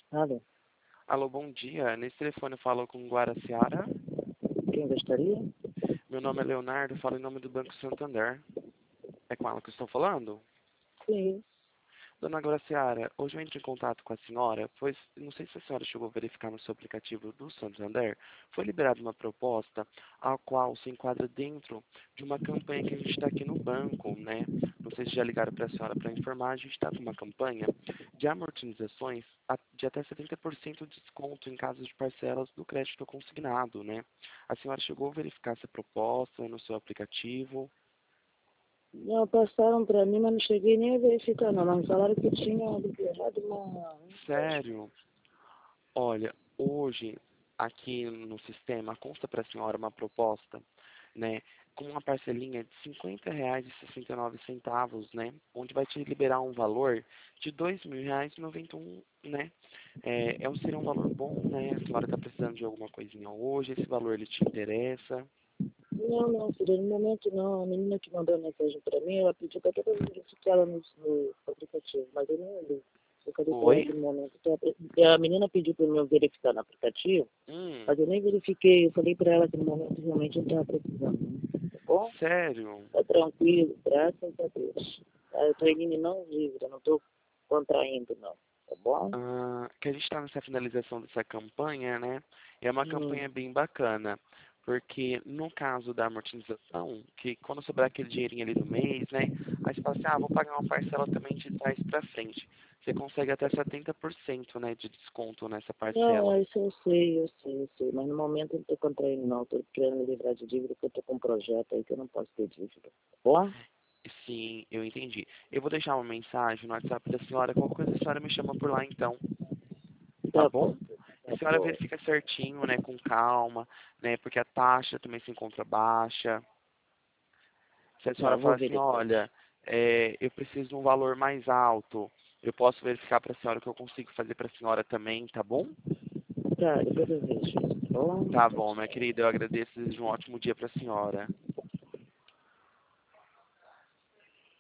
Alô, Alô, bom dia. Nesse telefone eu falo com Guaraciara. quem gostaria? Meu nome é Leonardo, falo em nome do Banco Santander. É com ela que eu estou falando? Sim. Dona Guaraciara, hoje eu entro em contato com a senhora, pois não sei se a senhora chegou a verificar no seu aplicativo do Santander, foi liberada uma proposta a qual se enquadra dentro de uma campanha que a gente está aqui no banco, né? Não sei se já ligaram para a senhora para informar, a gente está com uma campanha de amortizações de até 70% de desconto em casos de parcelas do crédito consignado, né? A senhora chegou a verificar essa proposta no seu aplicativo? Não, passaram para mim, mas não cheguei nem a verificar, não. Mas me falaram que tinha liberado um empréstimo. Sério? Olha, hoje aqui no sistema consta para a senhora uma proposta, né, com uma parcelinha de R$ 50,69, né, onde vai te liberar um valor de R$ 2.091, né. Seria um valor bom, né, a senhora está precisando de alguma coisinha hoje, esse valor ele te interessa? Não, filha, no momento não. A menina que mandou a mensagem para mim, ela pediu até para eu verificar ela no aplicativo, mas eu não li. Eu falei para ela Oi? que no momento. A menina pediu para eu verificar no aplicativo, Hum, mas eu nem verifiquei. Eu falei para ela que no momento realmente eu estava precisando, né? Tá bom? sério? Tá tranquilo, graças a Deus. Tá, eu tô eliminando dívida, não tô contraindo, não. Tá bom? Que a gente está nessa finalização dessa campanha, né? E é uma Hum. campanha bem bacana, porque no caso da amortização, que quando sobrar aquele dinheirinho ali no mês, né? Aí você fala assim, vou pagar uma parcela também de trás para frente. Você consegue até 70%, né, de desconto nessa Não, parcela. isso eu sei. Mas no momento eu não tô contraindo, não. Tô querendo me livrar de dívida, porque eu tô com um projeto aí que eu não posso ter dívida. Tá bom? Sim, eu entendi. Eu vou deixar uma mensagem no WhatsApp da senhora, qualquer coisa a senhora me chama por lá então, tá Tá bom, bom? A tá senhora bom. verifica certinho, né, com calma, né, porque a taxa também se encontra baixa. Se a Tá, senhora eu vou fala assim, verificar. olha, eu preciso de um valor mais alto, eu posso verificar para a senhora o que eu consigo fazer para a senhora também, tá bom? Tá, depois eu vejo. Tá bom? Tá Tchau, bom, minha tchau. querida, eu agradeço e desejo um ótimo dia para a senhora.